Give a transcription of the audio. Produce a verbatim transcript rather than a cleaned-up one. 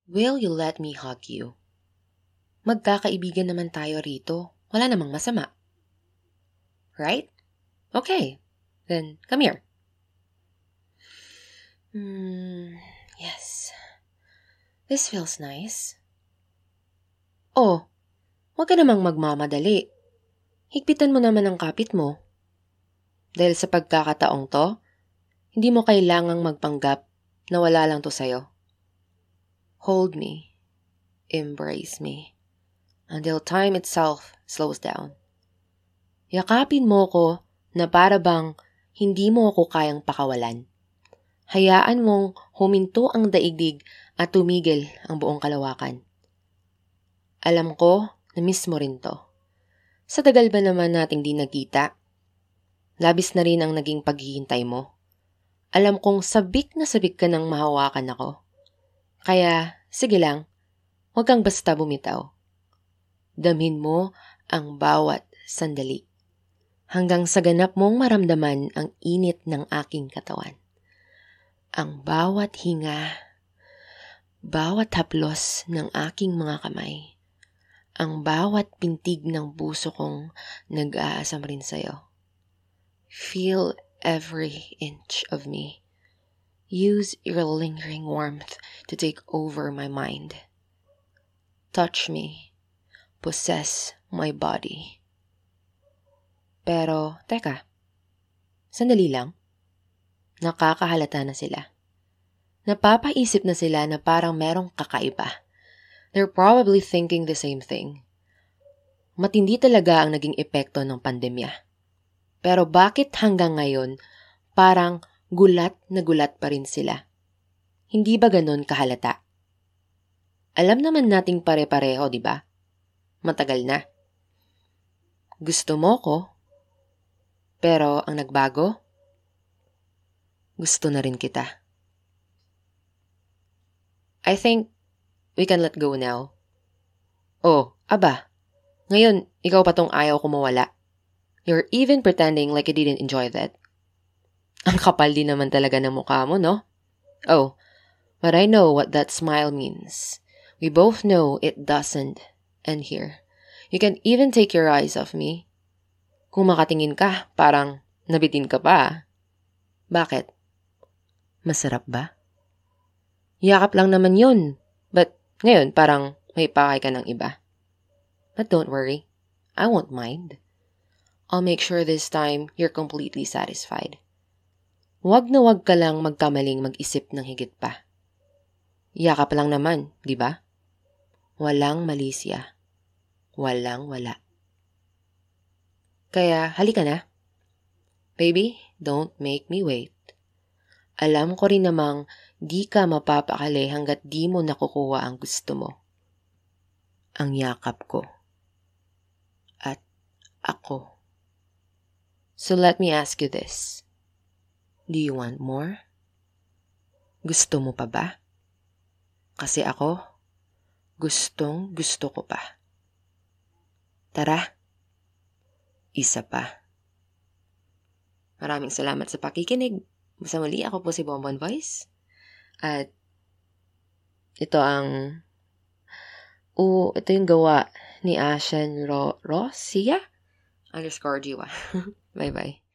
Will you let me hug you? Magkakaibigan naman tayo rito. Wala namang masama. Right? Okay. Then, come here. Hmm, yes. This feels nice. Oh, huwag ka namang magmamadali. Higpitan mo naman ang kapit mo. Dahil sa pagkakataong to, hindi mo kailangang magpanggap na wala lang to sa'yo. Hold me. Embrace me. Until time itself slows down. Yakapin mo ko na para bang hindi mo ako kayang pakawalan. Hayaan mong huminto ang daigdig at tumigil ang buong kalawakan. Alam ko na miss mo rin to. Sa tagal ba naman nating di nagkita? Labis na rin ang naging paghihintay mo. Alam kong sabik na sabik ka nang mahawakan ako. Kaya, sige lang, huwag kang basta bumitaw. Damhin mo ang bawat sandali. Hanggang sa ganap mong maramdaman ang init ng aking katawan. Ang bawat hinga, bawat haplos ng aking mga kamay, ang bawat pintig ng puso kong nag-aasam rin sa'yo. Feel every inch of me. Use your lingering warmth to take over my mind. Touch me. Possess my body. Pero, teka, sandali lang. Nakakahalata na sila. Napapaisip na sila na parang merong kakaiba. They're probably thinking the same thing. Matindi talaga ang naging epekto ng pandemya. Pero bakit hanggang ngayon, parang gulat na gulat pa rin sila? Hindi ba ganon kahalata? Alam naman nating pare-pareho, di ba? Matagal na. Gusto mo ko, pero ang nagbago, gusto na rin kita. I think we can let go now. Oh, aba, ngayon ikaw pa tong ayaw ko mawala. You're even pretending like you didn't enjoy that. Ang kapal din naman talaga ng mukha mo, no? Oh, but I know what that smile means. We both know it doesn't end here. You can even take your eyes off me. Kung makatingin ka, parang nabitin ka pa. Bakit? Masarap ba? Yakap lang naman yun. But ngayon, parang may pakay ka ng iba. But don't worry. I won't mind. I'll make sure this time you're completely satisfied. Wag na wag ka lang magkamaling mag-isip ng higit pa. Yakap lang naman, di ba? Walang malisya. Walang wala. Kaya, halika na. Baby, don't make me wait. Alam ko rin namang di ka mapapakali hanggat di mo nakukuha ang gusto mo. Ang yakap ko. At ako. So let me ask you this. Do you want more? Gusto mo pa ba? Kasi ako, gustong gusto ko pa. Tara. Isa pa. Maraming salamat sa pakikinig. Sa muli, ako po si Bonbon Voice. At ito ang o ito yung gawa ni Ashen Ro Rosia underscore Jiwa. Bye-bye.